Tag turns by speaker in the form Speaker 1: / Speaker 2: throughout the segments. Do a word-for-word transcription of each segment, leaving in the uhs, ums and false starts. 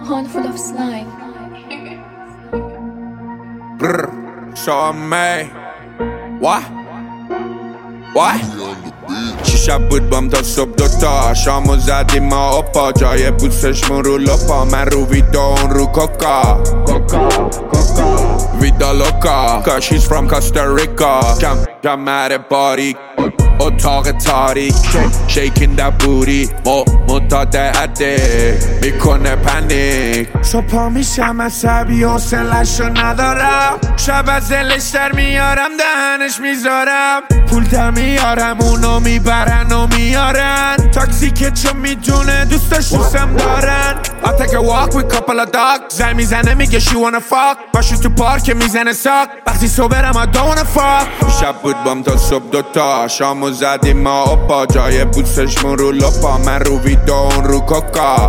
Speaker 1: pond full of slime.
Speaker 2: Brr, show me. What? What? چی شب بود بام تا صبح دوتا شامو زدیم ما اپا جای بوسشمون رو لپا من رو ویدا اون رو کوکا ویدا لوکا cause she's from Costa Rica جم جمعه باریک اتاق تاریک shaking that booty متاده عده میکنه پنیک صبح میشم عصبی حوصله‌شو ندارم شب از دلش در میارم دهنش میذارم پول در میارم اونو میبرن و میارن تاکسی که چون میدونه دوستاش دوستم دارن I take a walk with couple of dogs زن میزنه میگه she wanna fuck باشو تو پارک میزنه ساق وقتی صبحرم I don't wanna fuck شب بود بام تا صبح دوتا شامو زدیم ما اپا جای بوسشمون رو لپا من رو ویدا اون رو کوکا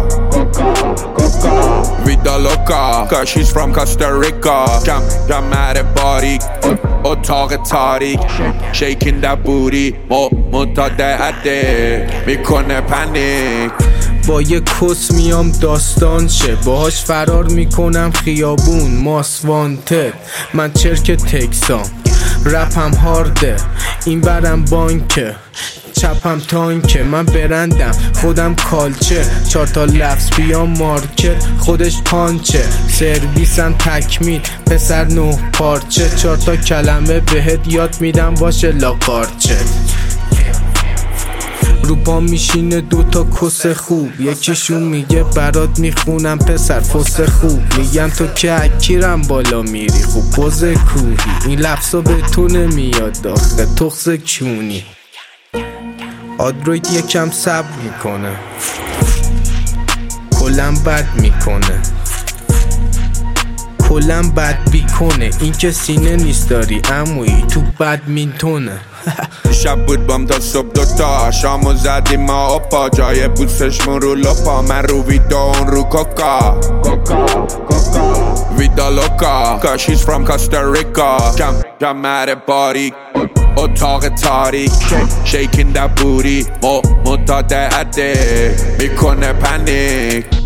Speaker 2: ویدا لوکا cause she's from Costa Rica جم جمعه باریک اتاق تاریک shaking that booty متاده عده میکنه پنیک
Speaker 3: با یه کس میام داستان شه باهاش فرار میکنم خیابون ماس وانتد من چرک تکسام رپم هارده این برم بانکه چپم تانکه من برندم خودم کالچه چهار تا لفظ بیام مارکت خودش پانچه سرویسم تکمیل پسر نه پارچه چهار تا کلمه بهت یاد میدم باشه لاکارچه رو پا میشینه دوتا کس خوب یکیشون میگه برات میخونم پسر فس خوب میگن تو که اکیرم بالا میری خوب پوز کوری این لفظا به تو نمیاد داخل تخص کونی آدروید یکم صبر میکنه کلم بد میکنه کلم بد بیکنه این که سینه نیست داری عمویی تو بدمینتونه
Speaker 2: شب بود بام تا صبح دوتا شامو زدیم ما اپا جای بوسشمون رو لپا من رو ویدا اون رو کوکا ویدا لوکا cause she's from Costa Rica جم جمعه باریک اتاق تاریک shaking that booty متاده عده میکنه پنیک